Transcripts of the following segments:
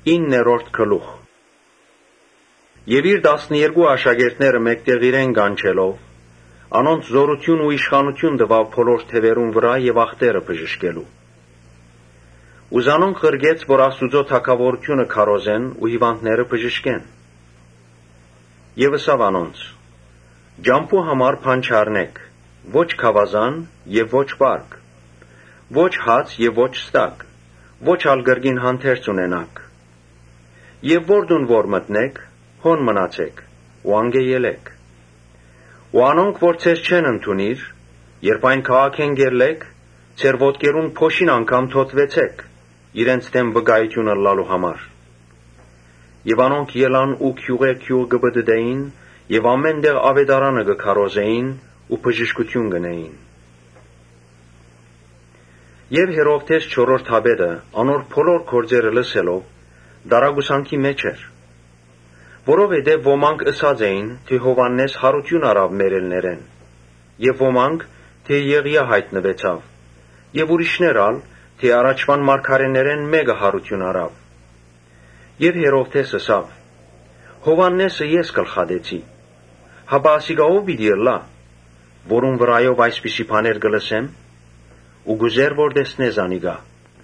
9-րդ գլուխ։ Եվ իր 12 աշակերտները մեկտեղ իրեն գանչելով, անոնց զորություն ու իշխանություն տվավ բոլոր թևերուն վրա եւ ախտերը բժշկելու։ Ու զանոնք ղրգեց, որ Աստուծո թագավորությունը քարոզեն ու հիվանդները բժշկեն։ Եվ ըսավ անոնց. «Ջամփու համար բան չառնեք, ոչ քավազան եւ ոչ պարկ, ոչ հաց եւ ոչ ստակ, ոչ ալ գրգին հանդերձ ունենաք։ Եվ որդուն որ մտնեք, հոն մնացեք, ու անգե ելեք։ Ու անոնք, որ ձեզ չեն ընդունիր, երբ այն քաղաքեն գերլեք, ձեր ոտքերուն փոշին անգամ թոթվեցեք, իրենց դեմ վկայությունը լալու համար։ Եվ անոնք ելան ու քյուղե քյուղ կբդդեին, եւ ամեն դեղ ավետարանը կքարոզեին ու բժշկություն գնեին։ Եվ Հերովդես չորրորդ հաբեդը անոր բոլոր գործերը լսելով դարագուսանքի մեջ էր, որովհետև ոմանք ըսած էին, թե Հովաննես հարություն արավ մերելներեն, եւ ոմանք, թե Եղիա հայտնվեցավ, եւ ուրիշներ ալ, թե առաջվան մարգարեներեն մեկը հարություն արավ։ Եվ Հերովդես ըսավ. Հովաննեսը ես գլխադեցի, հապա ասիկա ով պիտի ըլլա, որուն վրայով այսպիսի բաներ կլսեմ, ու գուզեր որ տեսնե զանիկա։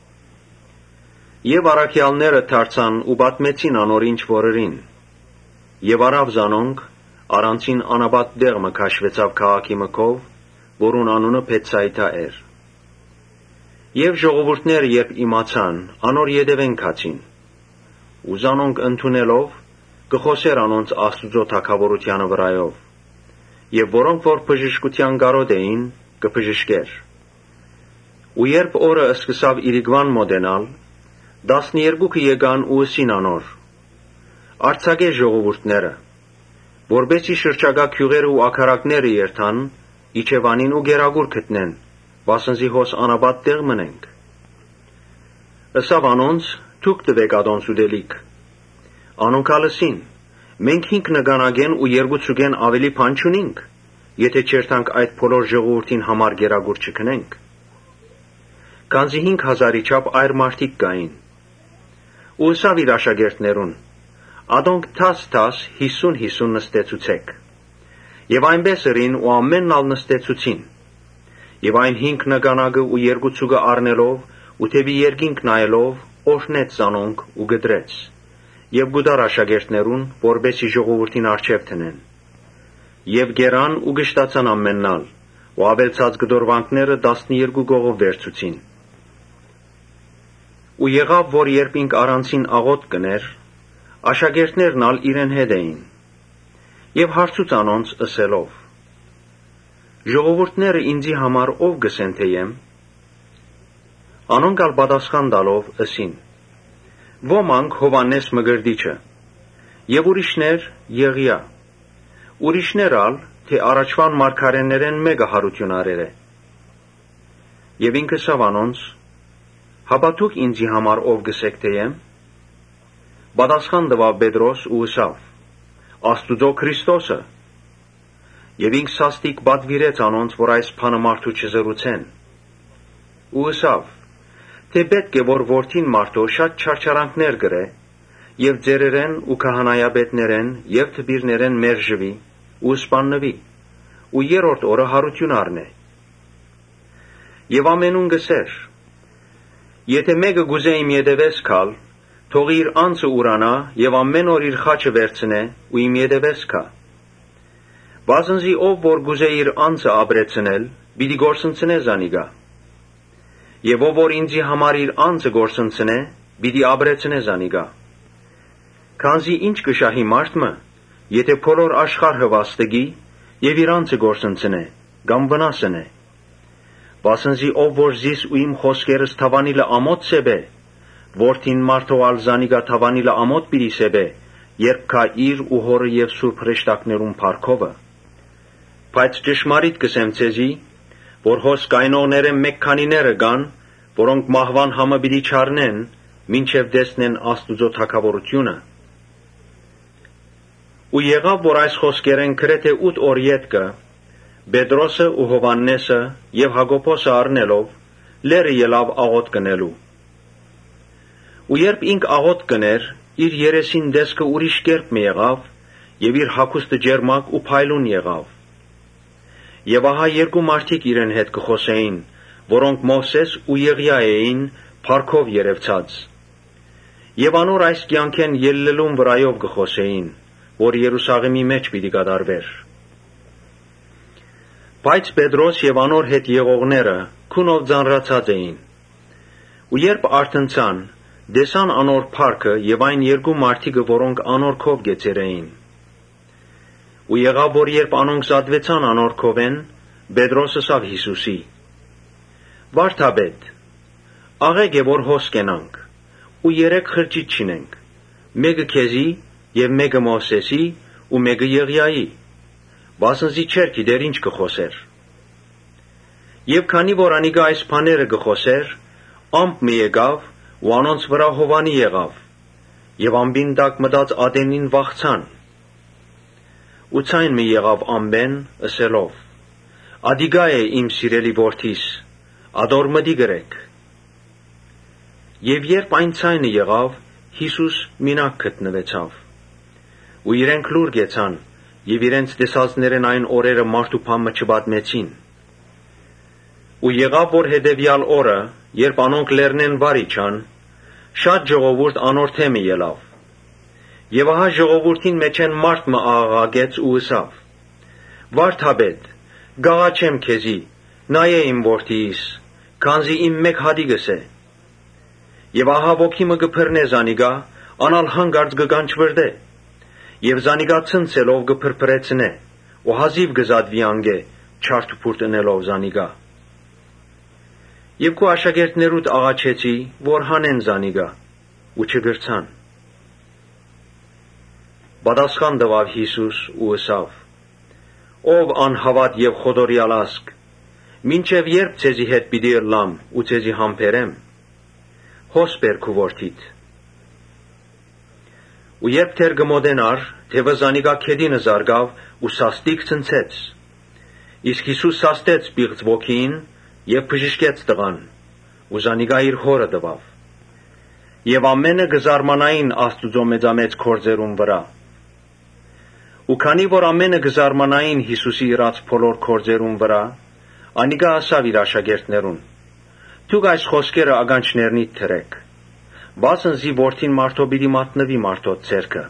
Եվ առաքյալները դարձան ու պատմեցին անոր ինչ որերին, եւ արավ զանոնք առանցին անաբատ դեղմը քաշվեցավ քաղաքի մկով, որուն անունը Բեթսայդա էր։ Եվ ժողովուրդները երբ իմացան, անոր ետևեն քացին, ու զանոնք ընդունելով կխոսեր անոնց Աստուծո թագավորությանը վրայով, եւ որոնք որ բժշկության կարոտ էին, կբժշկեր։ Ու երբ օրը սկսավ իրիկվան մոտենալ, 12-ը եկան ու ըսին անոր. «Արձակե ժողովուրդները, որբեսի շրջակա քյուղերը ու աքարակները երթան, իջևանին ու գերագուր գտնեն, վասնզի հոս անաբատ տեղ մնենք»։ Ըսավ անոնց. «Դուք տվեք ադոնց ուտելիք»։ Անոնք ալսին. «Մենք 5 նգանագեն ու 2 ավելի բան չունինք, եթե չերթանք այդ բոլոր ժողովրդին համար գերագուր չքնենք»։ Քանզի 5,000-ի չափ այր մարդիկ կային։ Ու ըսավ իր աշակերտներուն. «Ադոնք 10 50 նստեցուցեք»։ Եվ այնպես ըրին ու ամենն ալ նստեցուցին։ Եվ այն 5 նգանակը ու 2 առնելով ու թևի երկինք նայելով, օրհնեց զանոնք ու գդրեց, եւ գուդար աշակերտներուն, որբեսի ժողովրդին արջև տնեն։ Եվ գերան ու գշտացան ամեննալ, ու ավելցած գդորվանքները 12 կողով վերցուցին։ Ու եղավ, որ երբ ինք առանցին աղոտ կներ, աշակերտներն ալ իրեն հետ էին, եւ հարցուց անոնց ըսելով. «Ժողովուրդները ինձի համար ով գսեն թեյեմ»։ Անոնք ալ պատասխան տալով ըսին. «Ոմանք Հովաննես Մկրտիչը, եւ ուրիշներ Եղիա, ուրիշներ ալ, թե առաջվան մարգարեներեն մեկը հարություն արեր է»։ Եվ ինք ըսավ անոնց. «Հապա դուք ինձի համար ով գսեք թեյեմ»։ Պատասխան տվավ Պետրոս ու ըսավ. «Աստուծո Քրիստոսը»։ Եվ ինք սաստիկ պատվիրեց անոնց, որ այս բանը մարդու չզրուցեն։ Ու ըսավ. «Թե պետք է որ որդին մարդու շատ չարչարանքներ կրե, եւ ձերերեն ու քահանայապետներեն եւ թպիրներեն մերժվի ու սպաննվի, ու երրորդ օրը հարություն առնե»։ Եվ ամենուն գսեր. «Եթե մեկը գուզե իմ ետևես գալ, թող իր անձը ուրանա եւ ամեն օր իր խաչը վերցնե ու իմ ետևես գա։ Վասնզի ով որ գուզե իր անձը ապրեցնել, պիտի գործընծնե զանիկա։ Եվ ով որ ինձի համար իր անձը գործընծնե, պիտի ապրեցնե զանիկա։ Քանզի ինչ կշահի մարդը, եթե բոլոր աշխարհը վաստակի եւ իր անձը գործընծնե, կամ վնասնե։ Վասնզի ով որ զիս ու իմ խոսքերս թավանիլը ամոթ սեբե, որդին մարդու ալ զանիկա թավանիլը ամոթ պիտի սեբե, երբ կա իր ու հորը եւ սուրբ հրեշտակներուն փառքովը։ Բայց ճշմարիտ կսեմ ցեզի, որ հոս կայնողները մեկ քանիները կան, որոնք մահվան համը պիտի չառնեն, մինչև տեսնեն Աստուծո թագավորությունը»։ Ու եղավ, որ այս խոսքերեն գրեթե 8 օր ետքը Պետրոսը ու Հովաննեսը եւ Հակոբոսը առնելով լերը ելավ աղոտ կնելու։ Ու երբ ինք աղոտ կներ, իր երեսին դեսքը ուրիշ կերպ մի եղավ, եւ իր հագուստը ջերմակ ու փայլուն եղավ։ Եվ ահա երկու մարդիկ իրեն հետ կխոսեին, որոնք Մովսես ու Եղիա էին, փառքով երևցած։ Եվ անոր այս կյանքեն ելլելուն վրայով կխոսեին, որ Երուսաղեմի մեջ պիտի կատարվեր։ Բայց Պետրոս եւ անոր հետ եղողները քունով ձանրացած էին։ Ու երբ արթնցան, դեսան անոր փառքը եւ այն երկու մարդիկը, որոնք անոր քով գեցեր էին։ Ու եղավ, որ երբ անոնք զատվեցան անոր քովեն, Պետրոս ըսավ Հիսուսի. «Վարդապետ, աղեկ է, որ հոս կենանք, ու 3 խրճիթ չինենք, մեկը քեզի եւ մեկը Մովսեսի ու մեկը Եղիայի, վասնզի չէր գիտեր ինչ կխոսեր»։ Եվ քանի որ անիկա այս բաները կխոսեր, ամպ մի եկավ ու անոնց վրա հովանի եղավ, եւ ամբին տակ մտած ատենին վախցան։ Ու ցայն մի եղավ ամբեն, ըսելով. «Ադիգա է իմ սիրելի որդիս, ադոր մտի գրեք»։ Եվ երբ այն ցայնը եղավ, Հիսուս մինակ գտնվեցավ։ Ու իրենք լուր գեցան, եւ իրենց տեսածներեն այն օրերը մարդու փամը չպատմեցին։ Ու եղավ, որ հետևյալ օրը, երբ անոնք լեռնեն վար իջան, շատ ժողովուրդ անոր թեմը ելավ։ Եվ ահա ժողովուրդին մեջեն մարդ մը աղաղակեց ու ըսավ. «Վարդապետ, գաղաչեմ քեզի, նայե իմ որդիս, քանզի իմ մեկ հատիկս է»։ Եվ ահա ոգի մը կփռնե զանիկա, անալ հանգարց կկանչվրդե, եւ զանիկա ցնցելով կփրփրեցնե, ու հազիվ կզատվի անգե, չարթուփուրտ ընելով զանիկա։ Եվ քու աշակերտներուդ աղաչեցի, որ հանեն զանիկա, ու չգրցան։ Պատասխան տվավ Հիսուս ու ըսավ. «Ով անհավատ եւ խոդորյալ ազգ, մինչեւ երբ ցեզի հետ պիտի ըլլամ ու ցեզի համբերեմ, հոս բեր քու որդիդ»։ Ու երբ թեր կմոտենար, թևը զանիկա քեդինը զարգավ ու սաստիկ ցնցեց։ Իսկ Հիսուս սաստեց պիղծ ոգին եւ բժշկեց տղան, ու զանիկա իր հորը տվավ։ Եվ ամենը կզարմանային Աստուծո մեծամեծ գործերուն վրա։ Ու քանի որ ամենը կզարմանային Հիսուսի իրաց բոլոր գործերուն վրա, անիկա ասավ իր աշակերտներուն. «Դուք այս խոսքերը ականջներնիդ թրեք, վասնզի որդին մարդո պիտի մատնվի մարդոց ձեռքը»։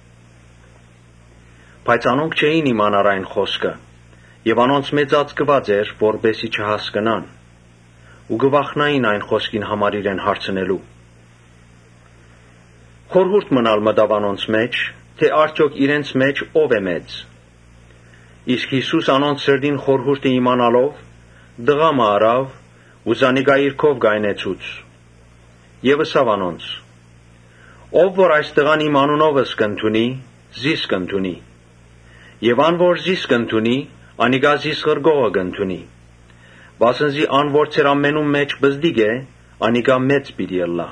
Բայց անոնք չէին իմանար այն խոսքը, եւ անոնց մեծ ածկված էր, որբեսի չհասկնան, ու գվախնային այն խոսքին համար իրեն հարցնելու։ Խորհուրդ մնալ մտավ անոնց մեջ, թե արդյոք իրենց մեջ ով է մեծ։ Իսկ Հիսուս անոնց սրտին խորհուրդը իմանալով, դղամը արավ ու զանիկա իր քով գայնեցուց։ Եվ ըսավ անոնց. «Ով որ այս տղան իմ անունովս կընդունի, զիս կընդունի, եւ ան որ զիս կընդունի, անիկա զիս ղրգողը կընդունի, վասնզի ան որ ցեր ամենում մեջ բզդիկ է, անիկա մեծ պիտի ըլլա»։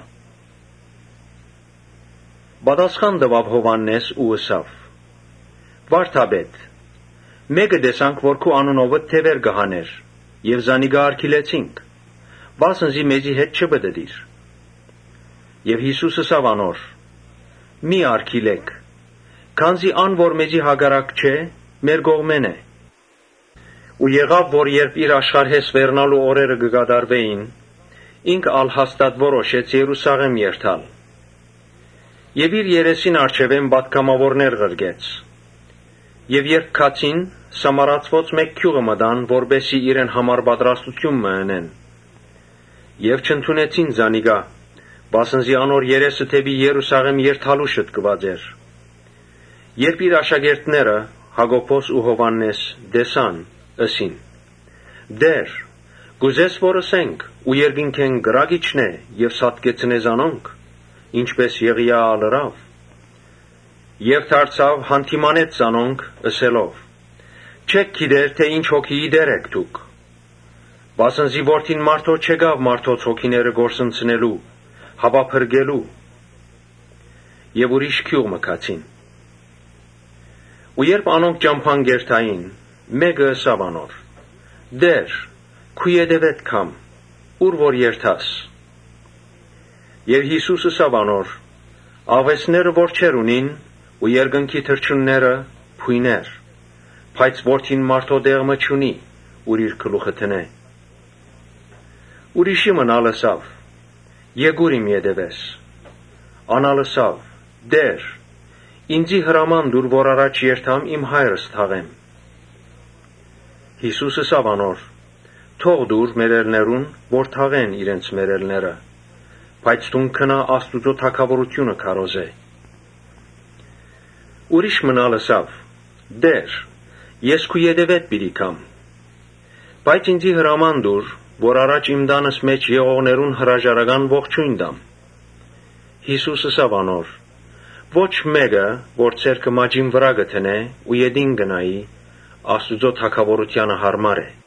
Պատասխան տվավ Հովհաննես ու ըսավ. «Վարդապետ, մեկը տեսանք, որ քու անունովը թևեր կհաներ, եւ զանիկա արգիլեցինք, վասնզի մեզի հետ չպտտիր»։ Եվ Հիսուս ըսավ անոր. «Մի արգիլեք, քանզի ան որ մեզի հագարակ չէ, մեր կողմեն է»։ Ու եղավ, որ երբ իր աշխարհես վերնալու օրերը կկատարվեին, ինք ալ հաստատ որոշեց Երուսաղեմ երթալ։ Եվ իր երեսին արջևեն պատգամավորներ ղրգեց։ Եվ երբ քացին, Սամարացվոց մեկ գյուղը մտան, որբեսի իրեն համար պատրաստություն մընեն։ Եվ չընդունեցին զանիկա, վասնզի անոր երեսը թեպի Երուսաղեմ երթալու շտկված էր։ Երբ իր աշակերտները Հակոբոս ու Հովհաննես տեսան, ըսին. «Դեր, գուզես որ ասենք, ու երկինքեն գրագիչնե եւ սատկեցնե զանոնք, ինչպես Եղիա ալրավ»։ Եվ դարձավ հանդիմանեց զանոնք, ըսելով. «Չեք գիտեր, թե ինչ հոգիի դեր եք դուք, վասնզի որդին մարդո չեկավ մարդոց հոգիները գործընծնելու, հապա փրկելու»։ Եվ ուրիշ գյուղ մքացին։ Ու երբ անոնք ճամփան գերտային, մեկը ըսավ անոր. «Դեր, քու ետևետ կամ, ուր որ երթաս»։ Եվ Հիսուսը ասավ անոր. «Ավեսները որ չեր ունին, ու երկնքի թրջունները փույներ, բայց որդին մարդո դեղմը չունի, ուր իր գլուխը տնե»։ Ուրիշի մնալ ըսավ. «Եկուր իմ ետևես»։ Անալ ըսավ. «Տեր, ինձի հրաման տուր, որ առաջ երթամ իմ հայրս թաղեմ»։ Հիսուս ըսավ անոր. «Թող տուր մերելներուն, որ թաղեն իրենց մերելները, բայց դու գնա Աստուծո թագավորությունը քարոզե»։ Ուրիշ մնալ ըսավ. «Տեր, ես քու ետևեդ պիտի գամ, բայց ինձի հրաման տուր, որ առաջ իմ տանս մեջ եղողներուն հրաժարական ողջույն տամ»։ Հիսուս ըսավ անոր. «Ոչ մեկը, որ ձեռքը մաջին վրա կդնե ու ետին գնայի, Աստուծո թագավորությանը հարմար է»։